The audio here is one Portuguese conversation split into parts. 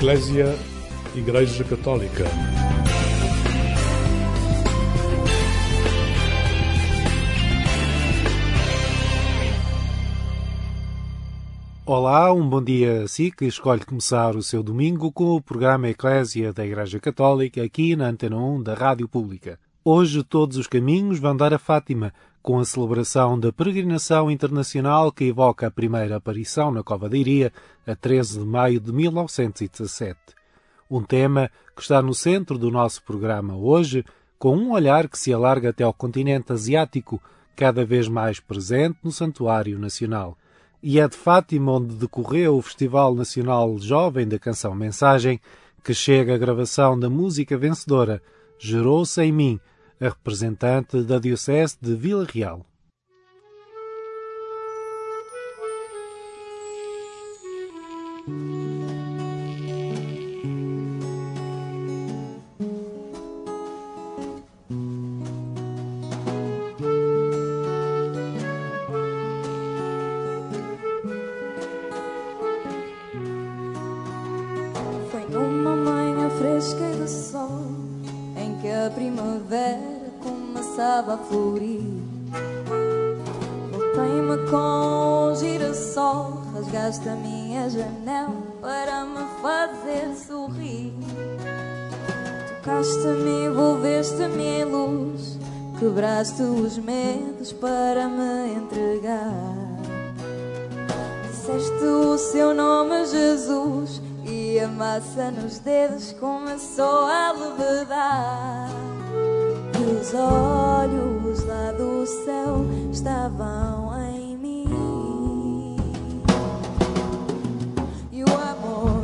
Eclésia, Igreja Católica. Olá, um bom dia a si que escolhe começar o seu domingo com o programa Eclésia da Igreja Católica aqui na Antena 1 da Rádio Pública. Hoje todos os caminhos vão dar a Fátima, com a celebração da peregrinação internacional que evoca a primeira aparição na Cova da Iria, a 13 de maio de 1917. Um tema que está no centro do nosso programa hoje, com um olhar que se alarga até ao continente asiático, cada vez mais presente no Santuário Nacional. E é de Fátima onde decorreu o Festival Nacional Jovem da Canção Mensagem que chega a gravação da música vencedora Gerou-se em Mim, a representante da Diocese de Vila Real. Foi numa manhã fresca e de sol em que a primavera começava a florir. Voltei-me com o girassol, rasgaste a minha janela para me fazer sorrir. Tocaste-me, envolveste-me em luz, quebraste os medos para me entregar. Disseste o seu nome, Jesus, e a massa nos dedos começou a levedar. E os olhos lá do céu estavam em mim. E o amor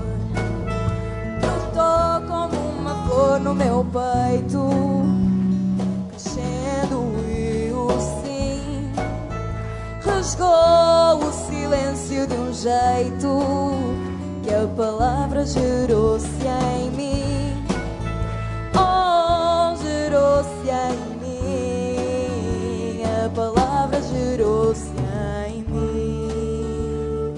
brotou como uma flor no meu peito, crescendo e o sim rasgou o silêncio de um jeito que a palavra gerou-se em mim. Oh, gerou-se em mim. A palavra gerou-se em mim.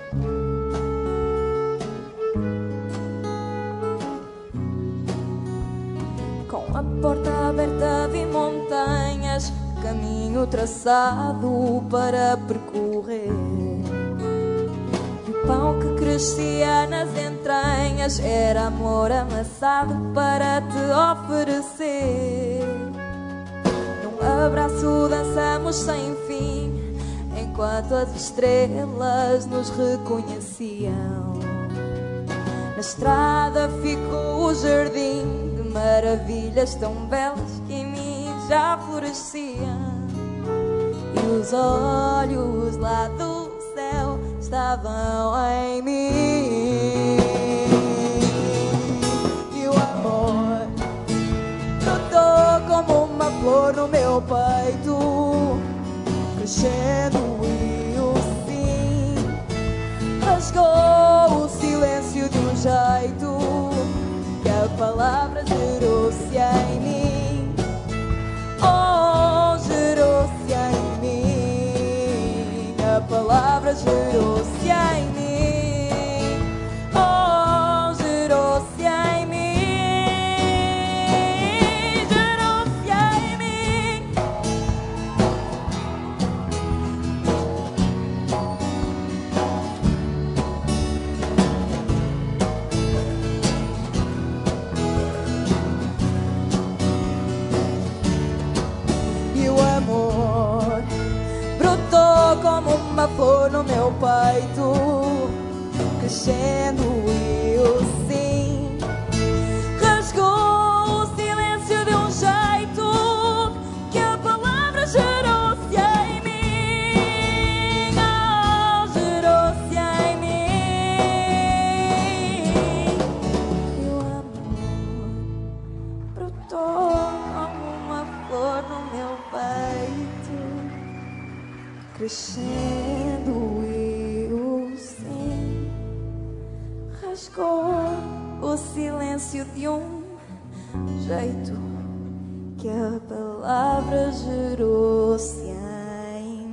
Com a porta aberta vi montanhas, caminho traçado para percorrer. O pão que crescia nas entranhas era amor amassado para te oferecer. Num abraço dançamos sem fim, enquanto as estrelas nos reconheciam. Na estrada ficou o jardim de maravilhas tão belas que em mim já floresciam. E os olhos lá do céu estavam em mim. E o amor brotou como uma flor no meu peito, crescendo e o sim rasgou o silêncio de um jeito que a palavra gerou-se em mim. Oh, gerou-se em mim. A palavra gerou-se em mim. Oh, gerou-se em mim. Gerou-se em mim. E o amor brotou como uma flor no meu peito, crescendo e o sim rasgou o silêncio de um jeito que a palavra gerou-se em mim. Oh, gerou-se em mim. E o amor brotou como uma flor no meu peito, crescendo e o sim rasgou o silêncio de um jeito que a palavra gerou-se em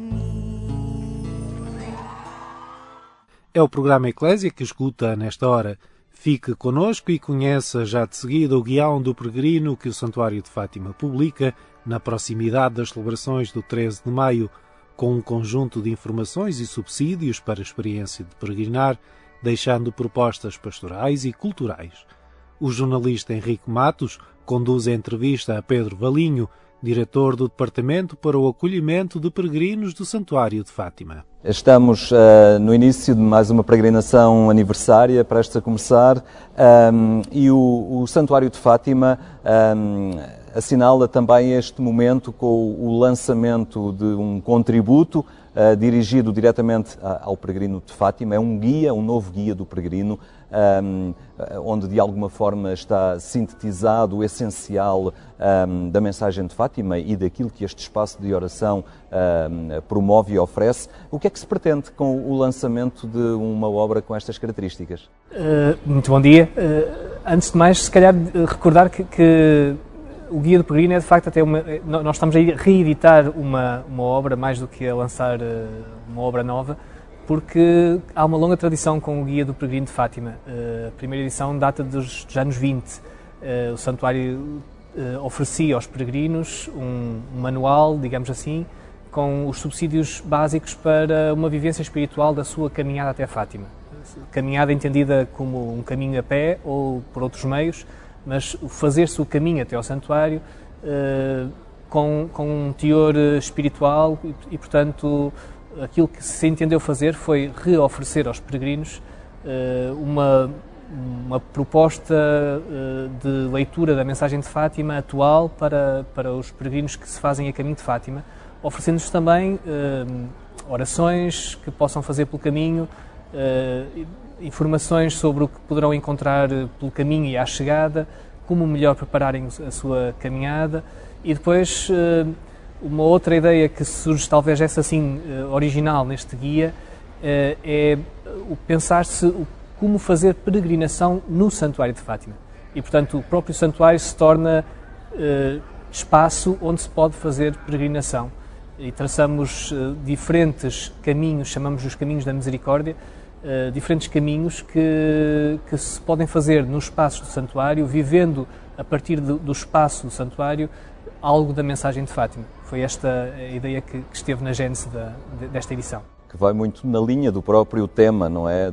mim. É o programa Eclésia que escuta nesta hora. Fique connosco e conheça já de seguida o guião do peregrino que o Santuário de Fátima publica na proximidade das celebrações do 13 de maio, com um conjunto de informações e subsídios para a experiência de peregrinar, deixando propostas pastorais e culturais. O jornalista Henrique Matos conduz a entrevista a Pedro Valinho, diretor do Departamento para o Acolhimento de Peregrinos do Santuário de Fátima. Estamos no início de mais uma peregrinação aniversária, prestes a começar, e o Santuário de Fátima assinala também este momento com o lançamento de um contributo dirigido diretamente ao peregrino de Fátima. É um guia, um novo guia do peregrino, onde de alguma forma está sintetizado o essencial da mensagem de Fátima e daquilo que este espaço de oração promove e oferece. O que é que se pretende com o lançamento de uma obra com estas características? Muito bom dia. Antes de mais, se calhar recordar que o Guia do Peregrino é de facto até nós estamos a reeditar uma obra mais do que a lançar uma obra nova, porque há uma longa tradição com o Guia do Peregrino de Fátima. A primeira edição data dos anos 20. O santuário oferecia aos peregrinos um manual, digamos assim, com os subsídios básicos para uma vivência espiritual da sua caminhada até Fátima. Caminhada entendida como um caminho a pé ou por outros meios, mas fazer-se o caminho até ao santuário com um teor espiritual e, portanto, aquilo que se entendeu fazer foi reoferecer aos peregrinos uma proposta de leitura da mensagem de Fátima atual para os peregrinos que se fazem a caminho de Fátima, oferecendo-lhes também orações que possam fazer pelo caminho, informações sobre o que poderão encontrar pelo caminho e à chegada, como melhor prepararem a sua caminhada. E depois, uma outra ideia que surge, talvez essa assim original neste guia, é o pensar-se como fazer peregrinação no Santuário de Fátima. E, portanto, o próprio santuário se torna espaço onde se pode fazer peregrinação. E traçamos diferentes caminhos, chamamos os caminhos da misericórdia, diferentes caminhos que se podem fazer nos espaços do santuário, vivendo a partir do espaço do santuário algo da mensagem de Fátima. Foi esta a ideia que esteve na gênese desta edição. Que vai muito na linha do próprio tema, não é?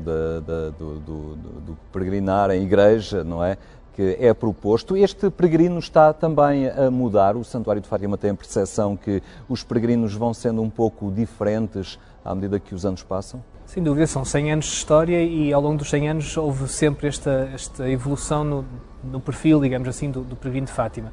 Do peregrinar em igreja, não é? Que é proposto. Este peregrino está também a mudar. O Santuário de Fátima tem a percepção que os peregrinos vão sendo um pouco diferentes à medida que os anos passam? Sem dúvida, são 100 anos de história e ao longo dos 100 anos houve sempre esta evolução no perfil, digamos assim, do peregrino de Fátima.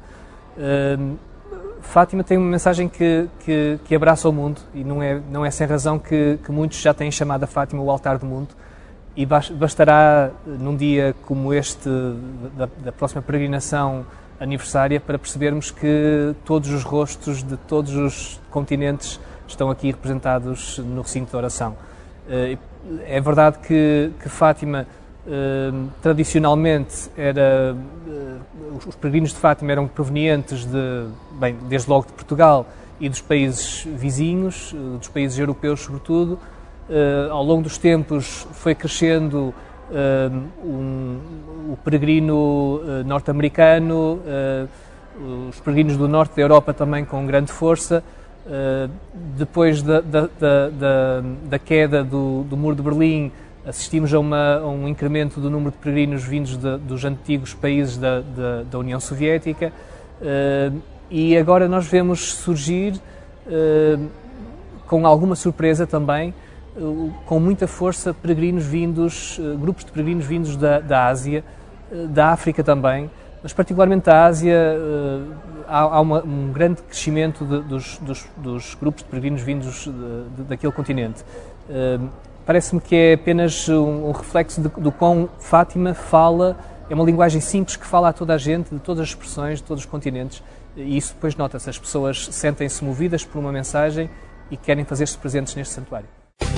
Fátima tem uma mensagem que abraça o mundo e não é sem razão que muitos já têm chamado a Fátima o altar do mundo, e bastará num dia como este da próxima peregrinação aniversária para percebermos que todos os rostos de todos os continentes estão aqui representados no recinto de oração. É verdade que Fátima tradicionalmente os peregrinos de Fátima eram provenientes desde logo de Portugal e dos países vizinhos, dos países europeus sobretudo. Ao longo dos tempos foi crescendo o peregrino norte-americano, os peregrinos do norte da Europa também com grande força. Depois da queda do Muro de Berlim, assistimos a um incremento do número de peregrinos vindos dos antigos países da União Soviética, e agora nós vemos surgir, com alguma surpresa também, com muita força, grupos de peregrinos vindos da Ásia, da África também, mas particularmente da Ásia. Há um grande crescimento dos grupos de peregrinos vindos daquele continente. Parece-me que é apenas um reflexo do quão Fátima fala, é uma linguagem simples que fala a toda a gente, de todas as expressões, de todos os continentes, e isso depois nota-se, as pessoas sentem-se movidas por uma mensagem e querem fazer-se presentes neste santuário.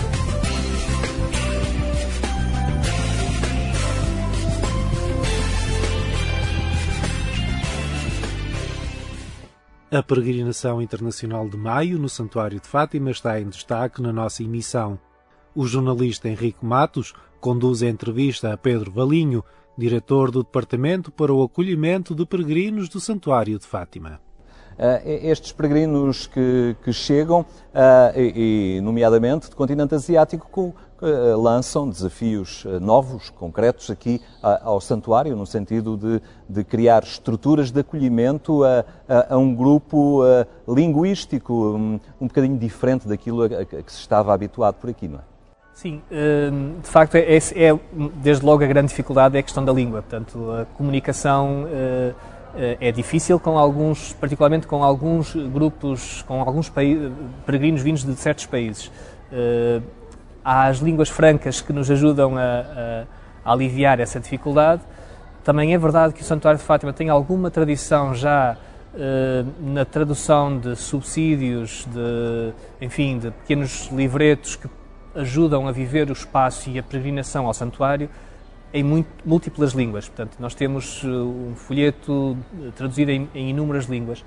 A peregrinação internacional de maio no Santuário de Fátima está em destaque na nossa emissão. O jornalista Henrique Matos conduz a entrevista a Pedro Valinho, diretor do Departamento para o Acolhimento de Peregrinos do Santuário de Fátima. Estes peregrinos que chegam, e nomeadamente do continente asiático, lançam desafios novos, concretos aqui ao santuário, no sentido de criar estruturas de acolhimento a um grupo linguístico um bocadinho diferente daquilo a que se estava habituado por aqui, não é? Sim, de facto desde logo a grande dificuldade é a questão da língua, portanto a comunicação é difícil particularmente com alguns grupos, com alguns peregrinos vindos de certos países. Há as línguas francas que nos ajudam a aliviar essa dificuldade. Também é verdade que o Santuário de Fátima tem alguma tradição já na tradução de subsídios, de pequenos livretos que ajudam a viver o espaço e a peregrinação ao santuário em múltiplas línguas. Portanto, nós temos um folheto traduzido em inúmeras línguas.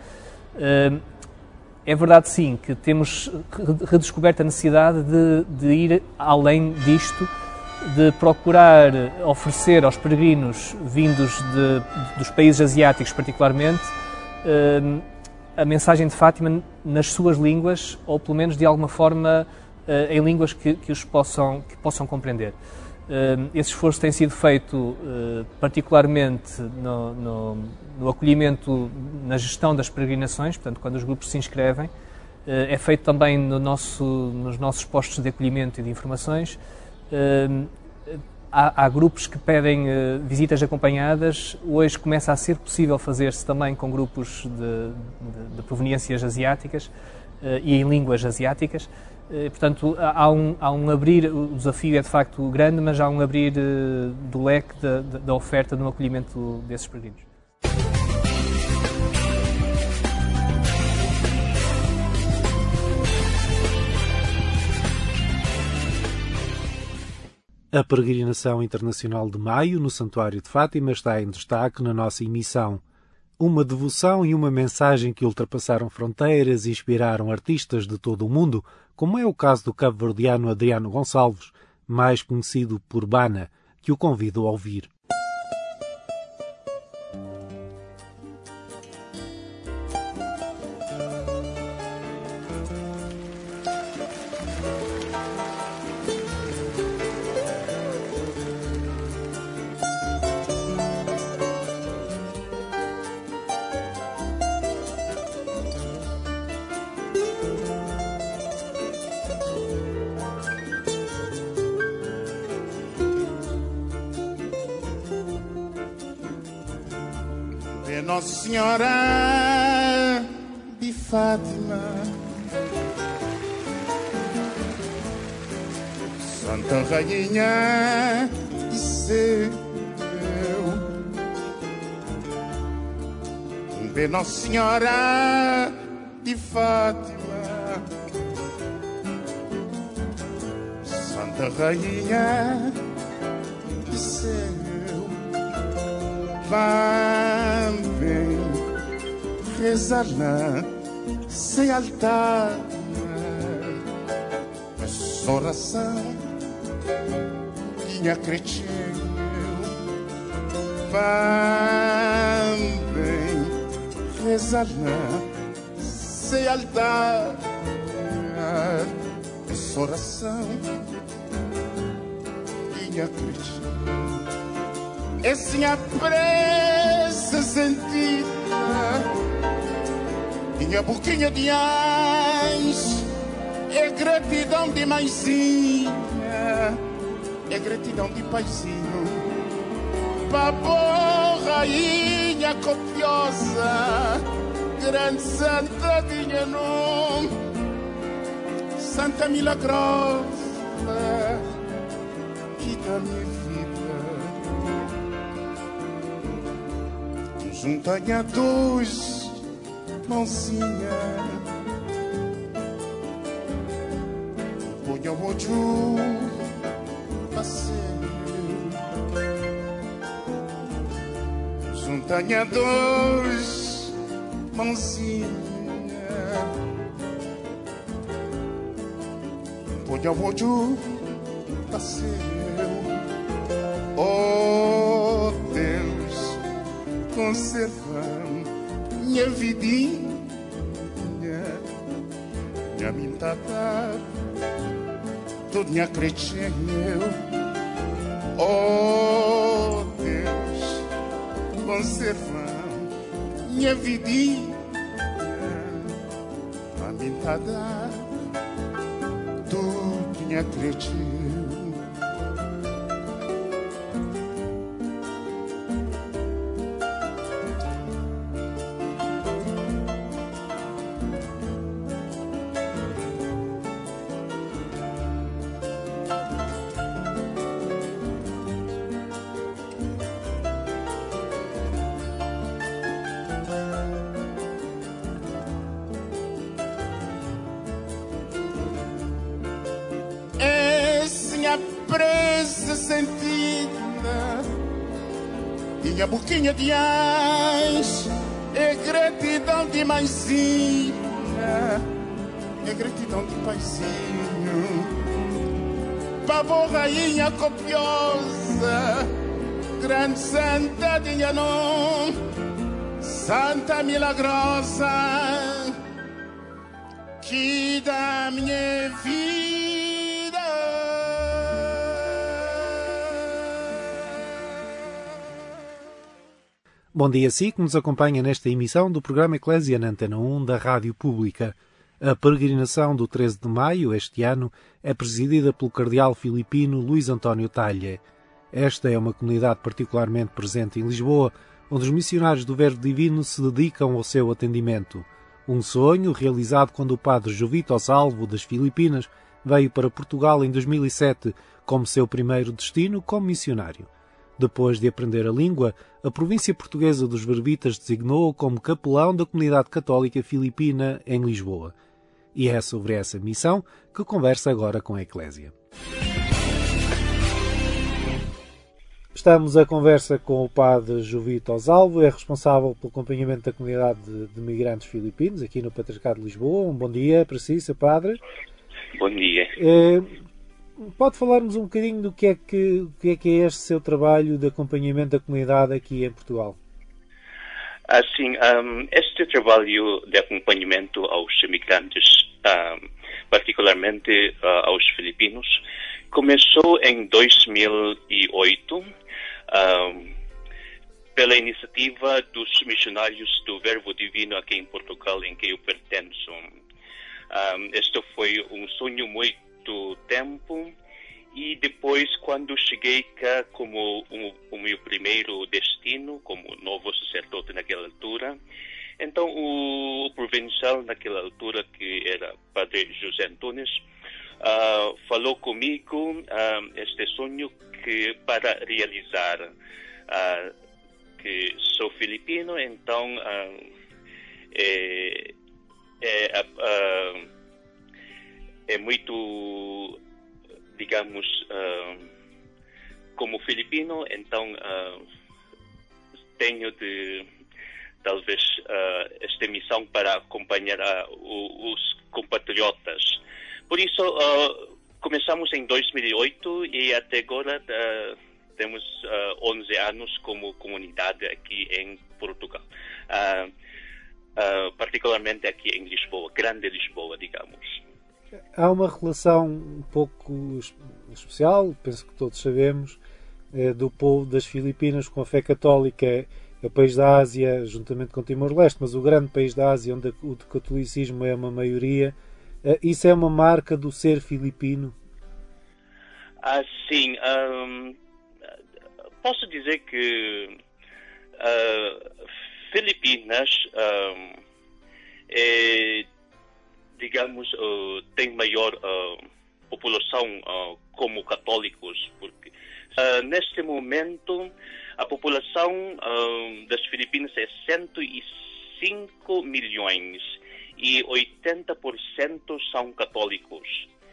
É verdade, sim, que temos redescoberto a necessidade de ir além disto, de procurar oferecer aos peregrinos vindos dos países asiáticos, particularmente, a mensagem de Fátima nas suas línguas, ou pelo menos de alguma forma em línguas que possam compreender. Esse esforço tem sido feito particularmente no acolhimento, na gestão das peregrinações, portanto, quando os grupos se inscrevem. É feito também nos nossos postos de acolhimento e de informações. Há grupos que pedem visitas acompanhadas. Hoje começa a ser possível fazer-se também com grupos de proveniências asiáticas e em línguas asiáticas. Portanto, há um abrir, o desafio é de facto grande, mas há um abrir do leque da oferta no acolhimento desses peregrinos. A peregrinação internacional de maio no Santuário de Fátima está em destaque na nossa emissão. Uma devoção e uma mensagem que ultrapassaram fronteiras e inspiraram artistas de todo o mundo, como é o caso do cabo-verdiano Adriano Gonçalves, mais conhecido por Bana, que o convido a ouvir. Nossa Senhora de Fátima, Santa Rainha de céu, de Nossa Senhora de Fátima, Santa Rainha de céu, vem rezar na seu altar, a oração minha cresceu, vem rezar na seu altar, a oração minha cresceu. Essa minha prece sentida, minha boquinha de anjo, é gratidão de mãezinha, é gratidão de paizinho, babô, rainha copiosa, grande santa tinha nome, Santa Milagrosa, que da minha juntanha dois mãozinha, ponha o olho passeio, juntanha dois mãozinha, ponha o olho passeu. Oh Deus, conserva minha vidinha, minha mintada, tudo minha cretinha. Oh Deus, conserva minha vidinha, minha mintada, tudo minha cretinha. Presa sentida e a boquinha de ais é gratidão de mãezinha, é gratidão de paizinho. Pavô rainha copiosa, grande santa de Nhanon, santa milagrosa, que dá minha vida. Bom dia a si que nos acompanha nesta emissão do programa Eclésia na Antena 1 da Rádio Pública. A peregrinação do 13 de maio, este ano, é presidida pelo cardeal filipino Luís António Tagle. Esta é uma comunidade particularmente presente em Lisboa, onde os missionários do Verbo Divino se dedicam ao seu atendimento. Um sonho realizado quando o padre Jovito Salvo, das Filipinas, veio para Portugal em 2007 como seu primeiro destino como missionário. Depois de aprender a língua, a província portuguesa dos Verbitas designou-o como capelão da comunidade católica filipina em Lisboa. E é sobre essa missão que conversa agora com a Eclésia. Estamos a conversa com o padre Jovito Salvo, é responsável pelo acompanhamento da comunidade de migrantes filipinos aqui no Patriarcado de Lisboa. Um bom dia para si, Sr. Padre. Bom dia. Pode falar-nos um bocadinho do que é este seu trabalho de acompanhamento da comunidade aqui em Portugal? Sim, este trabalho de acompanhamento aos imigrantes, particularmente aos filipinos, começou em 2008 pela iniciativa dos missionários do Verbo Divino aqui em Portugal, em que eu pertenço. Este foi um sonho muito tempo, e depois, quando cheguei cá como o meu primeiro destino, como novo sacerdote naquela altura, então o provincial naquela altura, que era Padre José Antunes, falou comigo este sonho que para realizar, que sou filipino, então é muito, digamos, como filipino, então tenho de, talvez, esta missão para acompanhar os compatriotas. Por isso, começamos em 2008 e até agora temos 11 anos como comunidade aqui em Portugal. Particularmente aqui em Lisboa, Grande Lisboa, digamos. Há uma relação um pouco especial, penso que todos sabemos, do povo das Filipinas com a fé católica. É o país da Ásia, juntamente com Timor-Leste, mas o grande país da Ásia onde o catolicismo é uma maioria. Isso é uma marca do ser filipino? Sim. Posso dizer que Filipinas digamos, tem maior população como católicos, porque neste momento a população das Filipinas é 105 milhões e 80% são católicos.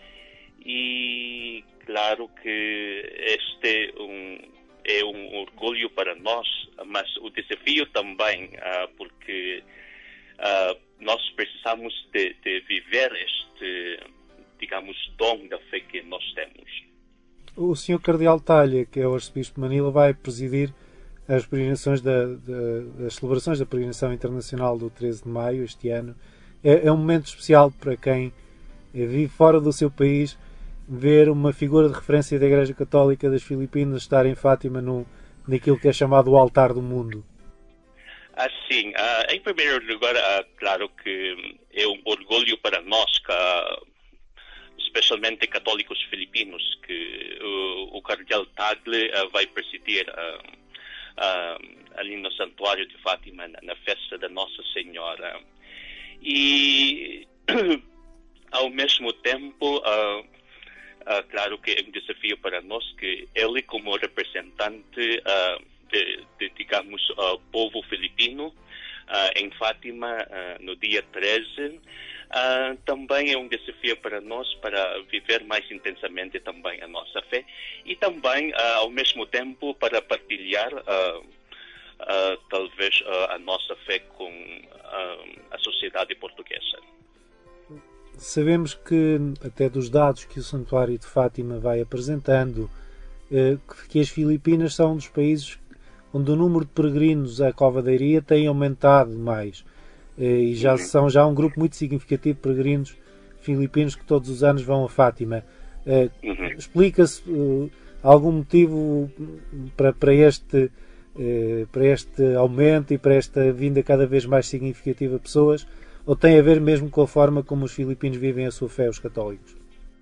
E claro que este é um orgulho para nós, mas o desafio também, porque nós precisamos de viver este, digamos, dom da fé que nós temos. O Sr. Cardeal Talha, que é o Arcebispo de Manila, vai presidir as peregrinações as celebrações da Peregrinação Internacional do 13 de Maio este ano. É um momento especial para quem vive fora do seu país, ver uma figura de referência da Igreja Católica das Filipinas estar em Fátima naquilo que é chamado o altar do mundo. Sim, em primeiro lugar, claro que é um orgulho para nós, especialmente católicos filipinos, que o Cardeal Tagle vai presidir ali no Santuário de Fátima, na festa da Nossa Senhora. E, ao mesmo tempo, claro que é um desafio para nós que ele, como representante digamos, povo filipino em Fátima, no dia 13, também é um desafio para nós para viver mais intensamente também a nossa fé e também, ao mesmo tempo, para partilhar talvez a nossa fé com a sociedade portuguesa. Sabemos que, até dos dados que o Santuário de Fátima vai apresentando, que as Filipinas são um dos países onde o número de peregrinos à Cova da Iria tem aumentado mais. E são um grupo muito significativo de peregrinos filipinos que todos os anos vão a Fátima. Explica-se algum motivo para este aumento e para esta vinda cada vez mais significativa de pessoas, ou tem a ver mesmo com a forma como os filipinos vivem a sua fé, os católicos?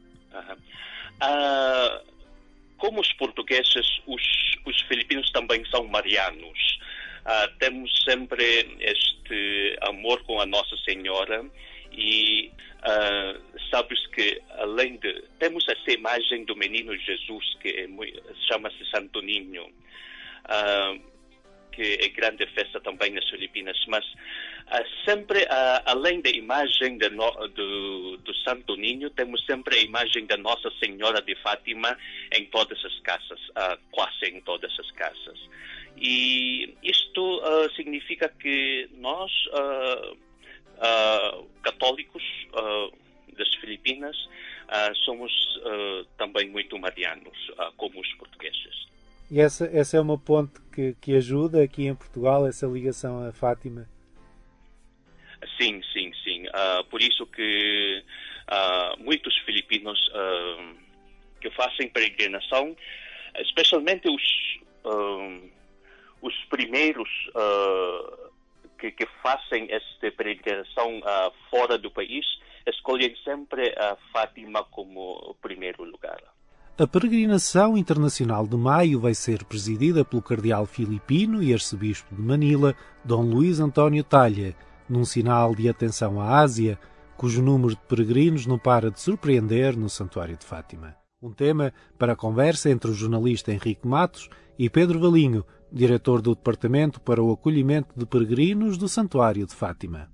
Como os portugueses, os filipinos também são marianos. Temos sempre este amor com a Nossa Senhora e sabes que temos essa imagem do menino Jesus que chama-se Santo Niño, que é grande festa também nas Filipinas, mas sempre, além da imagem do Santo Niño, temos sempre a imagem da Nossa Senhora de Fátima em todas as casas, quase em todas as casas. E isto significa que nós, católicos das Filipinas, somos também muito marianos, como os portugueses. E essa é uma ponte que ajuda aqui em Portugal, essa ligação a Fátima? Sim. Por isso que muitos filipinos que fazem peregrinação, especialmente os primeiros que fazem esta peregrinação fora do país, escolhem sempre a Fátima como primeiro lugar. A peregrinação internacional de maio vai ser presidida pelo cardeal filipino e arcebispo de Manila, Dom Luís António Talha, num sinal de atenção à Ásia, cujo número de peregrinos não para de surpreender no Santuário de Fátima. Um tema para a conversa entre o jornalista Henrique Matos e Pedro Valinho, diretor do Departamento para o Acolhimento de Peregrinos do Santuário de Fátima.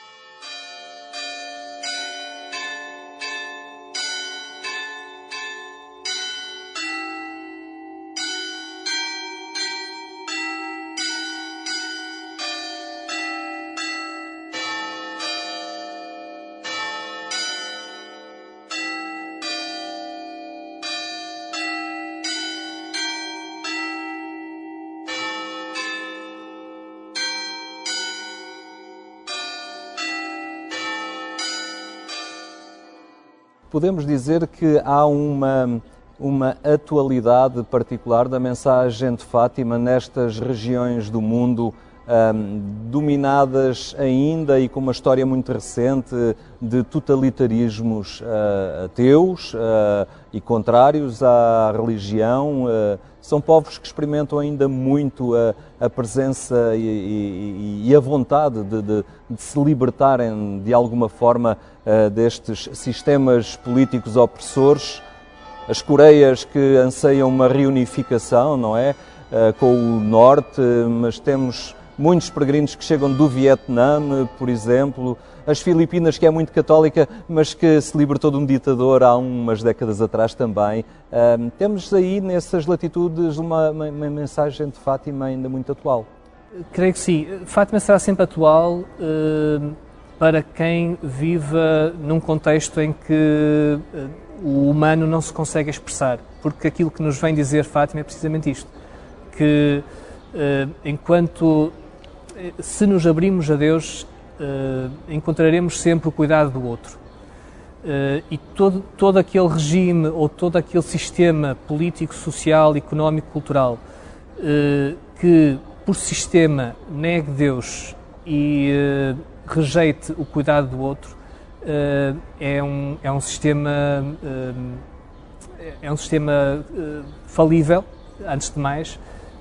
Podemos dizer que há uma atualidade particular da mensagem de Fátima nestas regiões do mundo dominadas ainda e com uma história muito recente de totalitarismos ateus e contrários à religião. São povos que experimentam ainda muito a presença e a vontade de se libertarem de alguma forma destes sistemas políticos opressores. As Coreias que anseiam uma reunificação, não é? Com o Norte, mas temos muitos peregrinos que chegam do Vietnã, por exemplo. As Filipinas, que é muito católica, mas que se libertou de um ditador há umas décadas atrás também. Temos aí, nessas latitudes, uma mensagem de Fátima ainda muito atual. Creio que sim. Fátima será sempre atual para quem viva num contexto em que o humano não se consegue expressar, porque aquilo que nos vem dizer Fátima é precisamente isto, que se nos abrimos a Deus, encontraremos sempre o cuidado do outro. E todo aquele regime ou todo aquele sistema político, social, económico, cultural que, por sistema, negue Deus e rejeite o cuidado do outro, é um sistema falível, antes de mais,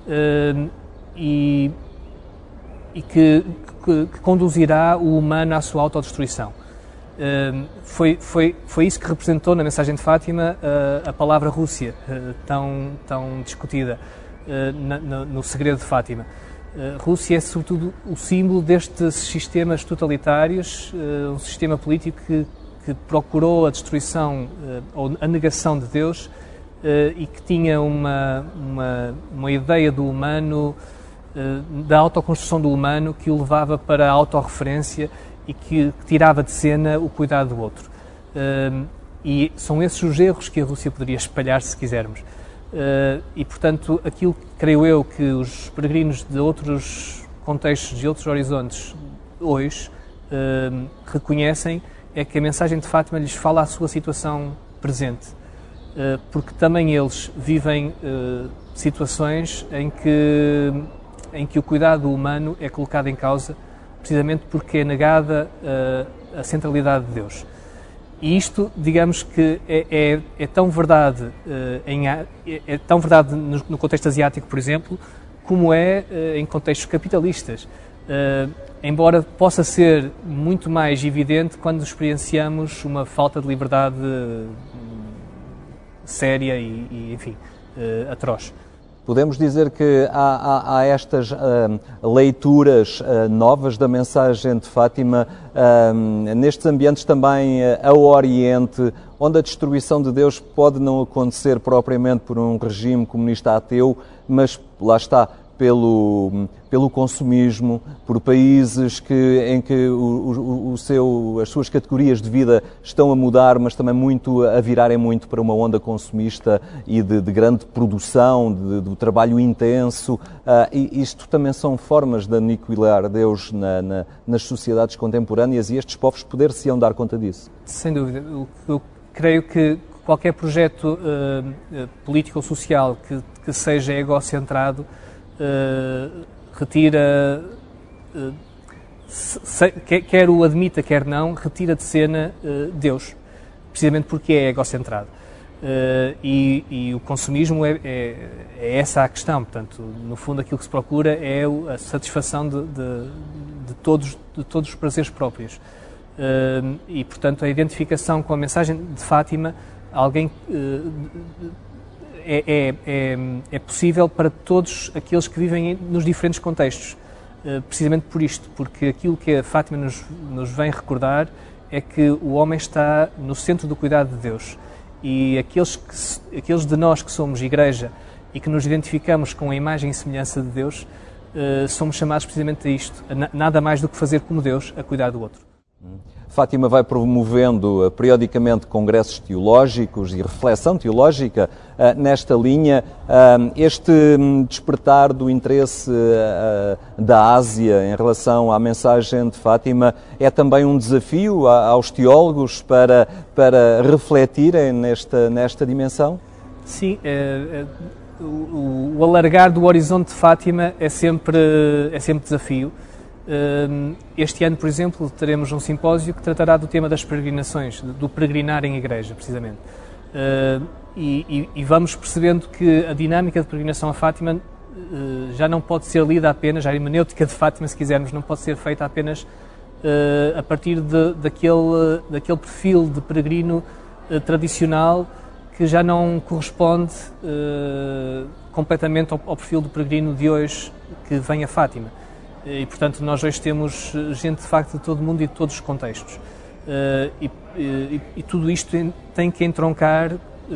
e que conduzirá o humano à sua autodestruição. Foi isso que representou na mensagem de Fátima a palavra Rússia, tão discutida no segredo de Fátima. Rússia é sobretudo o símbolo destes sistemas totalitários, um sistema político que procurou a destruição ou a negação de Deus e que tinha uma ideia do humano, da autoconstrução do humano, que o levava para a autorreferência e que tirava de cena o cuidado do outro. E são esses os erros que a Rússia poderia espalhar, se quisermos. E, portanto, aquilo que creio eu que os peregrinos de outros contextos, de outros horizontes, hoje, reconhecem é que a mensagem de Fátima lhes fala à sua situação presente, porque também eles vivem situações em que o cuidado humano é colocado em causa, precisamente porque é negada a centralidade de Deus. E isto, digamos que é tão verdade, é tão verdade no contexto asiático, por exemplo, como é em contextos capitalistas. Embora possa ser muito mais evidente quando experienciamos uma falta de liberdade séria e enfim, atroz. Podemos dizer que há estas leituras novas da mensagem de Fátima nestes ambientes também ao Oriente, onde a destruição de Deus pode não acontecer propriamente por um regime comunista ateu, mas lá está, pelo consumismo, por países em que as suas categorias de vida estão a mudar, mas também a virarem muito para uma onda consumista e de grande produção, do trabalho intenso. E isto também são formas de aniquilar Deus nas sociedades contemporâneas, e estes povos poder-se-ão dar conta disso. Sem dúvida. Eu creio que qualquer projeto político ou social que seja egocentrado retira, quer o admita, quer não, retira de cena Deus, precisamente porque é egocentrado. E o consumismo é essa a questão. Portanto, no fundo, aquilo que se procura é a satisfação de todos os prazeres próprios. E, portanto, a identificação com a mensagem de Fátima, alguém é possível para todos aqueles que vivem nos diferentes contextos, precisamente por isto, porque aquilo que a Fátima nos vem recordar é que o homem está no centro do cuidado de Deus, e aqueles de nós que somos Igreja e que nos identificamos com a imagem e semelhança de Deus, somos chamados precisamente a isto, nada mais do que fazer como Deus, a cuidar do outro. Fátima vai promovendo periodicamente congressos teológicos e reflexão teológica nesta linha. Este despertar do interesse da Ásia em relação à mensagem de Fátima é também um desafio aos teólogos para refletirem nesta dimensão? Sim, o alargar do horizonte de Fátima é sempre desafio. Este ano, por exemplo, teremos um simpósio que tratará do tema das peregrinações, do peregrinar em igreja, precisamente. E vamos percebendo que a dinâmica de peregrinação a Fátima já não pode ser lida apenas, a hermenêutica de Fátima, se quisermos, não pode ser feita apenas a partir daquele perfil de peregrino tradicional que já não corresponde completamente ao perfil do peregrino de hoje que vem a Fátima. E, portanto, nós hoje temos gente, de facto, de todo o mundo e de todos os contextos. E tudo isto tem que entroncar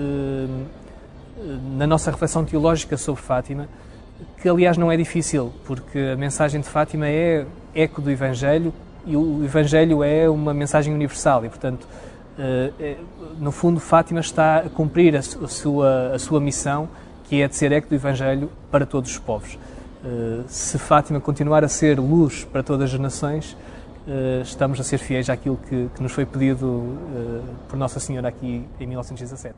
na nossa reflexão teológica sobre Fátima, que, aliás, não é difícil, porque a mensagem de Fátima é eco do Evangelho, e o Evangelho é uma mensagem universal, e, portanto, No fundo, Fátima está a cumprir a sua missão, que é de ser eco do Evangelho para todos os povos. Se Fátima continuar a ser luz para todas as nações, estamos a ser fiéis àquilo que nos foi pedido por Nossa Senhora aqui em 1917.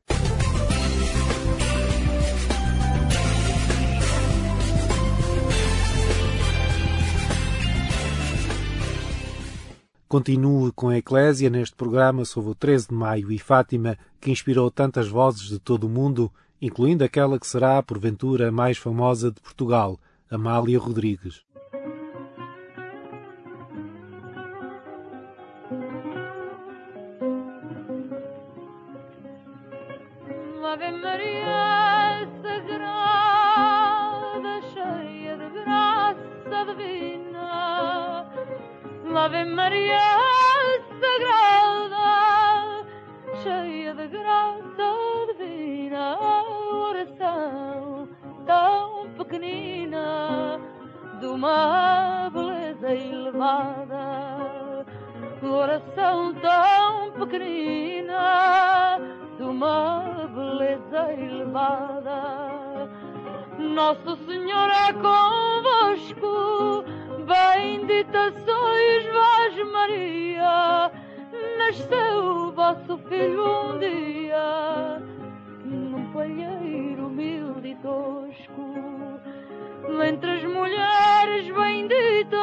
Continue com a Eclésia neste programa sobre o 13 de Maio e Fátima, que inspirou tantas vozes de todo o mundo, incluindo aquela que será, porventura, a mais famosa de Portugal, Amália Rodrigues. Ave Maria Sagrada, cheia de graça divina. Ave Maria Sagrada, cheia de graça divina. Oração tão pequenina, de uma beleza elevada. Oração tão pequenina, de uma beleza elevada. Nosso Senhor é convosco, bendita sois vós, Maria. Nasceu o vosso Filho um dia, num palheiro humilde e tosco. Entre as mulheres bendito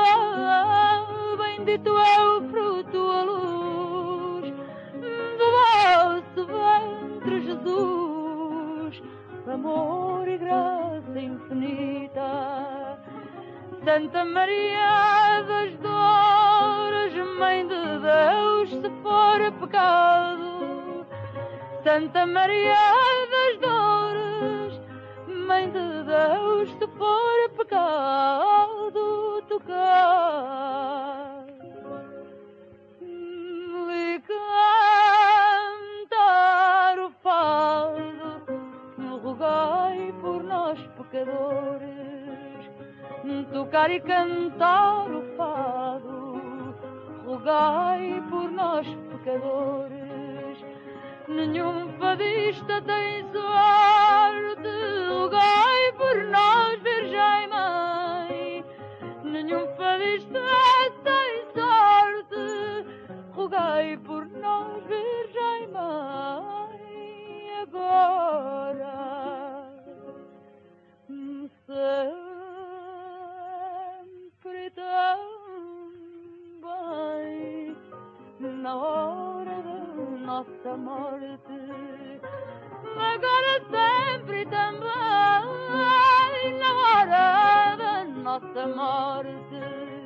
é o fruto, a luz do vosso ventre, Jesus, amor e graça infinita. Santa Maria das Dores, Mãe de Deus, se for pecado. Santa Maria das Dores, Mãe de Deus, se for pecado, tocar. Lhe cantar o fado, rogai por nós pecadores. Tocar e cantar o fado, rogai por nós pecadores. Nenhum fadista tem sorte, rogai por nós, Virgem Mãe. Nenhum fadista tem sorte, rogai por nós, Virgem Mãe. Agora sempre também, na hora da nossa morte. Agora sempre também, na hora da nossa morte.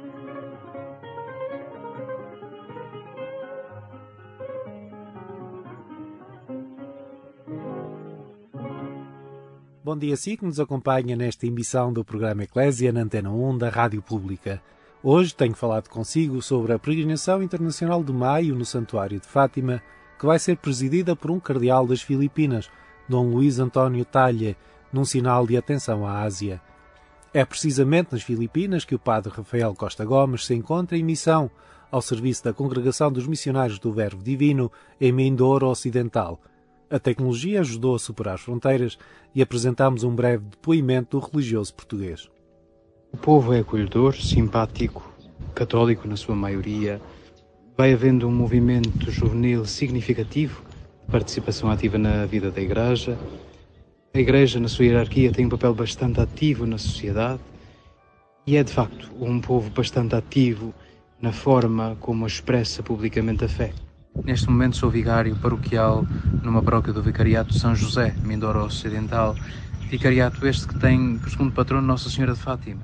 Bom dia a si que nos acompanha nesta emissão do programa Eclésia na Antena 1 da Rádio Pública. Hoje tenho falado consigo sobre a peregrinação internacional de maio no Santuário de Fátima, que vai ser presidida por um cardeal das Filipinas, Dom Luís António Talha, num sinal de atenção à Ásia. É precisamente nas Filipinas que o padre Rafael Costa Gomes se encontra em missão ao serviço da Congregação dos Missionários do Verbo Divino em Mindoro Ocidental. A tecnologia ajudou a superar as fronteiras e apresentamos um breve depoimento do religioso português. O povo é acolhedor, simpático, católico na sua maioria. Vai havendo um movimento juvenil significativo de participação ativa na vida da Igreja. A Igreja, na sua hierarquia, tem um papel bastante ativo na sociedade e é, de facto, um povo bastante ativo na forma como expressa publicamente a fé. Neste momento sou vigário paroquial numa paróquia do Vicariato de São José, Mindoro Ocidental, vicariato este que tem por segundo patrono Nossa Senhora de Fátima.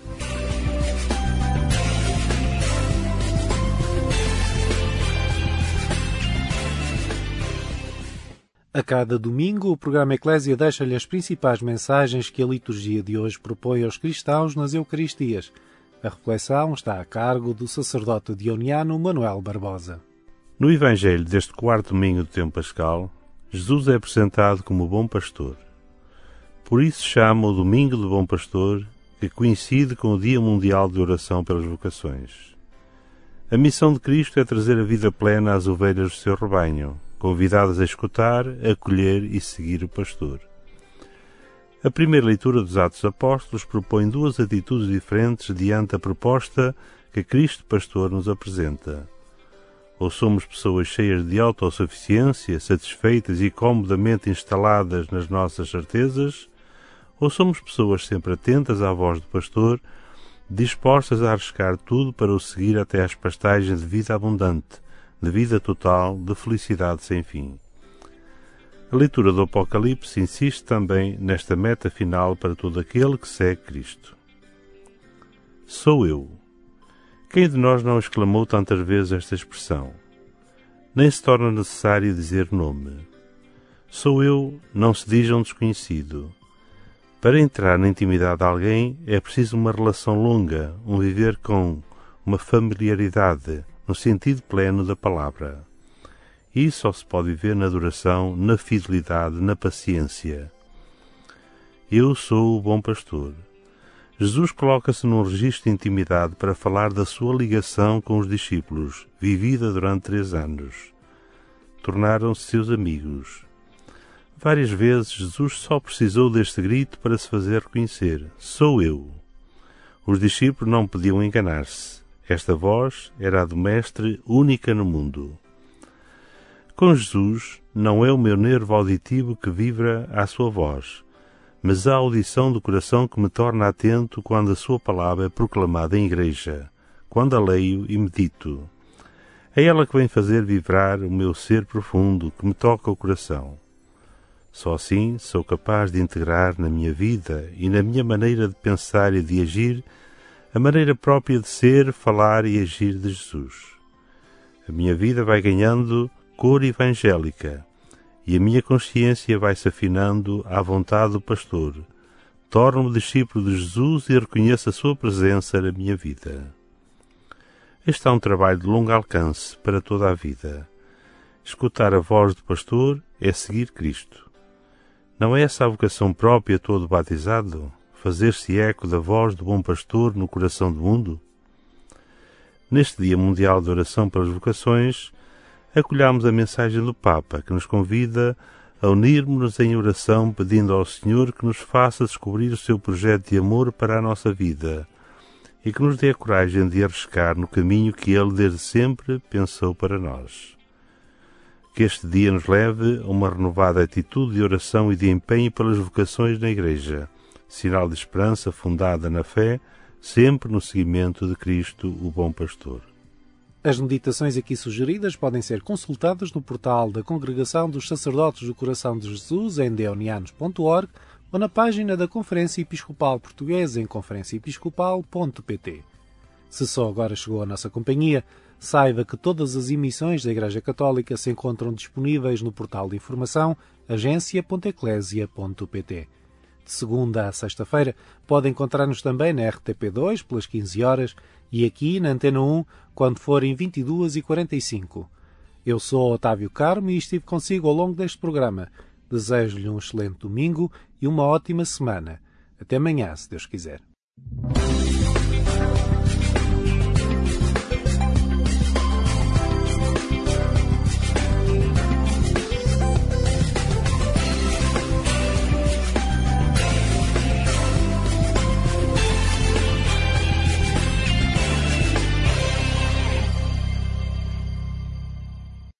A cada domingo, o programa Eclésia deixa-lhe as principais mensagens que a liturgia de hoje propõe aos cristãos nas Eucaristias. A reflexão está a cargo do sacerdote dioniano Manuel Barbosa. No Evangelho deste quarto domingo do tempo pascal, Jesus é apresentado como o bom pastor. Por isso chama o Domingo do Bom Pastor, que coincide com o Dia Mundial de Oração pelas Vocações. A missão de Cristo é trazer a vida plena às ovelhas do seu rebanho, convidadas a escutar, acolher e seguir o pastor. A primeira leitura dos Atos Apóstolos propõe duas atitudes diferentes diante da proposta que Cristo Pastor nos apresenta. Ou somos pessoas cheias de autossuficiência, satisfeitas e comodamente instaladas nas nossas certezas, ou somos pessoas sempre atentas à voz do pastor, dispostas a arriscar tudo para o seguir até às pastagens de vida abundante, de vida total, de felicidade sem fim. A leitura do Apocalipse insiste também nesta meta final para todo aquele que segue Cristo. Sou eu. Quem de nós não exclamou tantas vezes esta expressão? Nem se torna necessário dizer nome. Sou eu, não se diz a um desconhecido. Para entrar na intimidade de alguém é preciso uma relação longa, um viver com, uma familiaridade, no sentido pleno da palavra. Isso só se pode viver na adoração, na fidelidade, na paciência. Eu sou o bom pastor. Jesus coloca-se num registro de intimidade para falar da sua ligação com os discípulos, vivida durante 3 anos. Tornaram-se seus amigos. Várias vezes Jesus só precisou deste grito para se fazer reconhecer. Sou eu. Os discípulos não podiam enganar-se. Esta voz era a do Mestre, única no mundo. Com Jesus, não é o meu nervo auditivo que vibra à sua voz, mas a audição do coração que me torna atento quando a sua palavra é proclamada em igreja, quando a leio e medito. É ela que vem fazer vibrar o meu ser profundo, que me toca o coração. Só assim sou capaz de integrar na minha vida e na minha maneira de pensar e de agir a maneira própria de ser, falar e agir de Jesus. A minha vida vai ganhando cor evangélica, e a minha consciência vai-se afinando à vontade do pastor. Torno-me discípulo de Jesus e reconheço a sua presença na minha vida. Este é um trabalho de longo alcance para toda a vida. Escutar a voz do pastor é seguir Cristo. Não é essa a vocação própria a todo batizado? Fazer-se eco da voz do bom pastor no coração do mundo? Neste Dia Mundial de Oração pelas Vocações, acolhamos a mensagem do Papa, que nos convida a unirmos-nos em oração pedindo ao Senhor que nos faça descobrir o seu projeto de amor para a nossa vida e que nos dê a coragem de arriscar no caminho que Ele desde sempre pensou para nós. Que este dia nos leve a uma renovada atitude de oração e de empenho pelas vocações na Igreja, sinal de esperança fundada na fé, sempre no seguimento de Cristo, o bom pastor. As meditações aqui sugeridas podem ser consultadas no portal da Congregação dos Sacerdotes do Coração de Jesus em deonianos.org ou na página da Conferência Episcopal Portuguesa em conferenciaepiscopal.pt. Se só agora chegou à nossa companhia, saiba que todas as emissões da Igreja Católica se encontram disponíveis no portal de informação agencia.eclesia.pt. De segunda a sexta-feira pode encontrar-nos também na RTP2 pelas 15 horas e aqui na Antena 1 quando forem 22h45. Eu sou Otávio Carmo e estive consigo ao longo deste programa. Desejo-lhe um excelente domingo e uma ótima semana. Até amanhã, se Deus quiser.